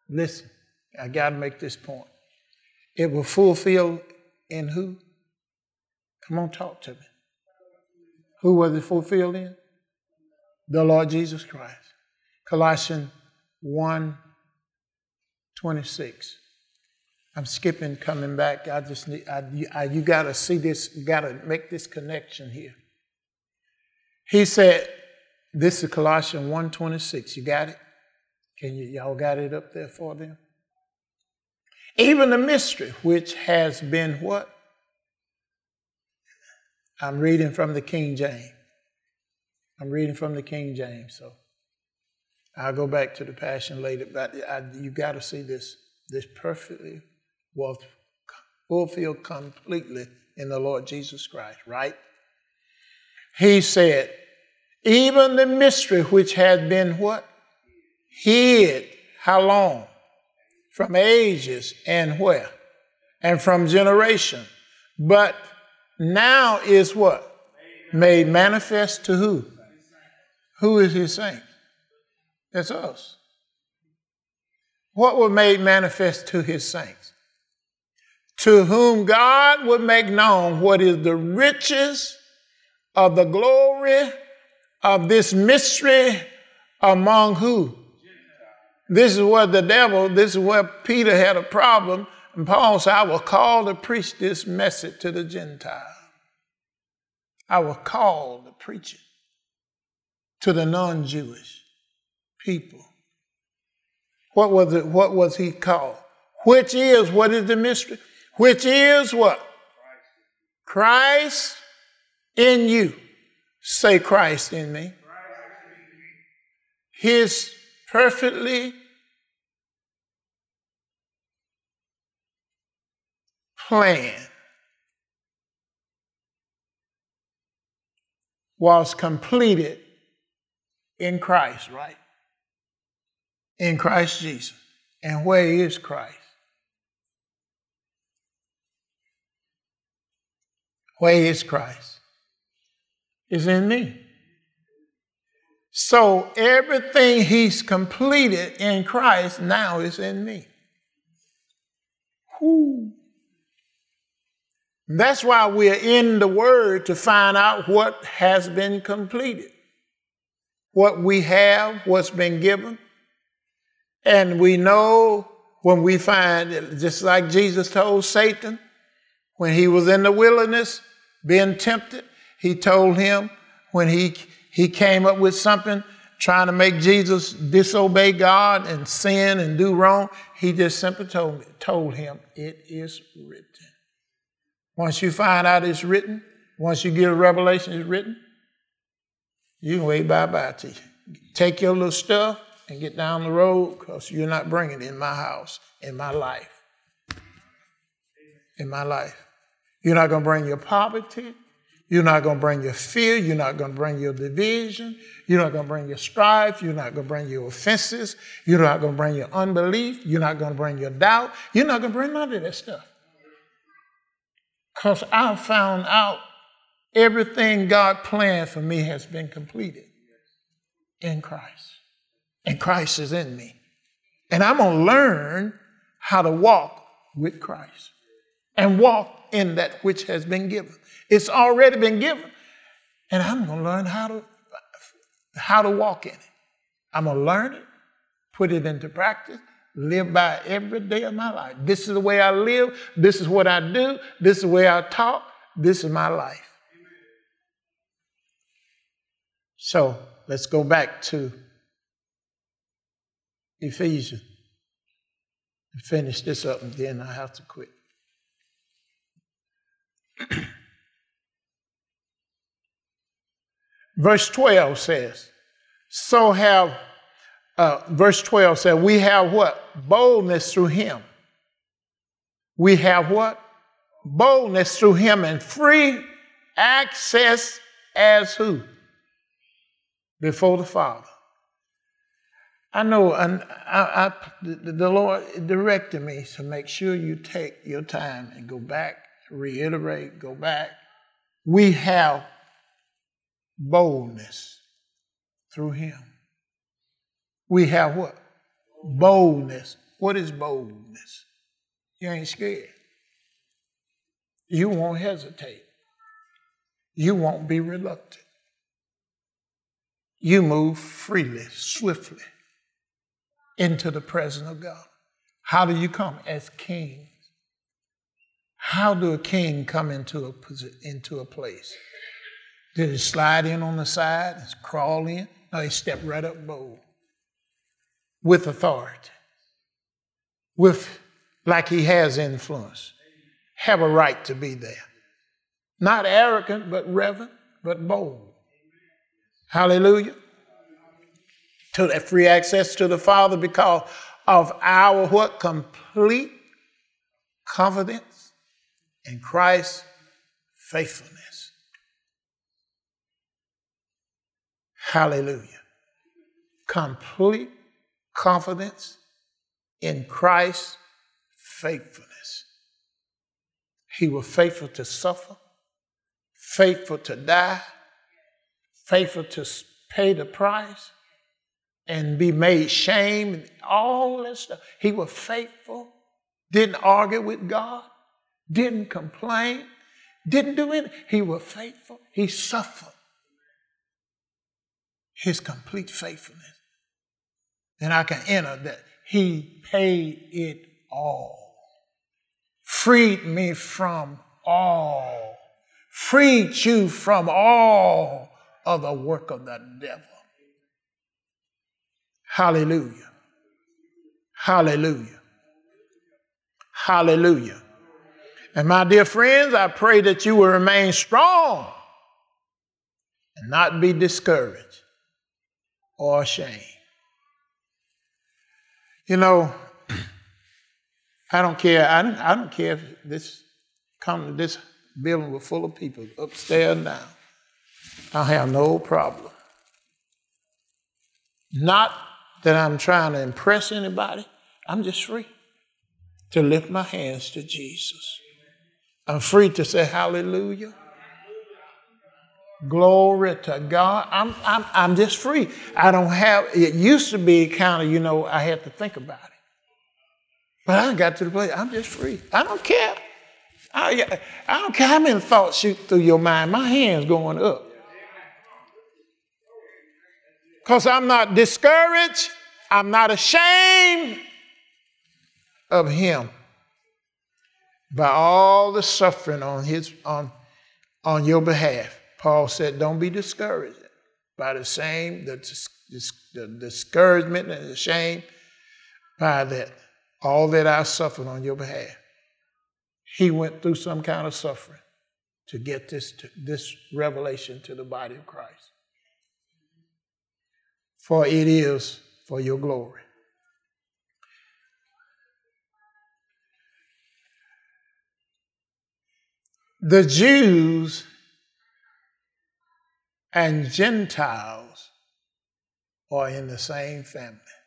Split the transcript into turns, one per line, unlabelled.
Listen, I got to make this point. It will fulfill in who? Come on, talk to me. Who was it fulfilled in? The Lord Jesus Christ. Colossians 1:26. I'm skipping, coming back. I just need, you got to see this, got to make this connection here. He said, this is Colossians 1:26. You got it? Y'all got it up there for them? Even the mystery which has been what? I'm reading from the King James. So I'll go back to the Passion later, but you got to see this perfectly was fulfilled completely in the Lord Jesus Christ, right? He said, even the mystery which had been what? Hid. How long? From ages and where? And from generation. But now is what? Made manifest to who? Who is his saint? That's us. What was made manifest to his saints? To whom God would make known what is the riches of the glory of this mystery among who? This is where this is where Peter had a problem. And Paul said, I will call to preach this message to the Gentiles. I will call to preach it to the non-Jewish people. What was it? What was he called? Which is, what is the mystery? Which is what? Christ in you. Say Christ in me. His perfectly plan was completed in Christ, right? In Christ Jesus. And where is Christ? Where is Christ? It's in me. So everything he's completed in Christ now is in me. Whew. That's why we're in the Word, to find out what has been completed. What we have, what's been given. And we know when we find, just like Jesus told Satan, when he was in the wilderness being tempted, he told him when he came up with something trying to make Jesus disobey God and sin and do wrong, he just simply told him, it is written. Once you find out it's written, once you get a revelation it's written, you can wave bye-bye to you. Take your little stuff and get down the road, because you're not bringing it in my house, in my life. In my life. You're not going to bring your poverty. You're not going to bring your fear. You're not going to bring your division. You're not going to bring your strife. You're not going to bring your offenses. You're not going to bring your unbelief. You're not going to bring your doubt. You're not going to bring none of that stuff. Because I found out everything God planned for me has been completed in Christ. And Christ is in me. And I'm going to learn how to walk with Christ and walk in that which has been given. It's already been given. And I'm going to learn how to walk in it. I'm going to learn it, put it into practice, live by it every day of my life. This is the way I live. This is what I do. This is the way I talk. This is my life. So let's go back to Ephesians and finish this up, and then I have to quit. Verse 12 says, verse 12 says, we have what? Boldness through him. We have what? Boldness through him, and free access as who? Before the Father. I know the Lord directed me to make sure you take your time and go back, reiterate, go back. We have boldness through him. We have what? Boldness. What is boldness? You ain't scared. You won't hesitate. You won't be reluctant. You move freely, swiftly into the presence of God. How do you come? As kings. How do a king come into a place? Did he slide in on the side and crawl in? No, he stepped right up bold. With authority. Like he has influence. Have a right to be there. Not arrogant, but reverent, but bold. Hallelujah. To that free access to the Father because of our what? Complete confidence in Christ's faithfulness. Hallelujah. Complete confidence in Christ's faithfulness. He was faithful to suffer, faithful to die, faithful to pay the price and be made shame, and all that stuff. He was faithful, didn't argue with God, didn't complain, didn't do anything. He was faithful. He suffered. His complete faithfulness. And I can enter that he paid it all. Freed me from all. Freed you from all of the work of the devil. Hallelujah. Hallelujah. Hallelujah. And my dear friends, I pray that you will remain strong and not be discouraged or ashamed. You know, I don't care. I don't care if this building was full of people, upstairs and down. I have no problem. Not that I'm trying to impress anybody. I'm just free to lift my hands to Jesus. I'm free to say hallelujah. Glory to God. I'm just free. I don't have, it used to be kind of, I had to think about it. But I got to the place, I'm just free. I don't care. I don't care how many thoughts shoot through your mind. My hand's going up. Because I'm not discouraged. I'm not ashamed of him. By all the suffering on your behalf. Paul said, don't be discouraged by the discouragement and the shame by that, all that I suffered on your behalf. He went through some kind of suffering to get this revelation to the body of Christ. For it is for your glory. The Jews and Gentiles are in the same family.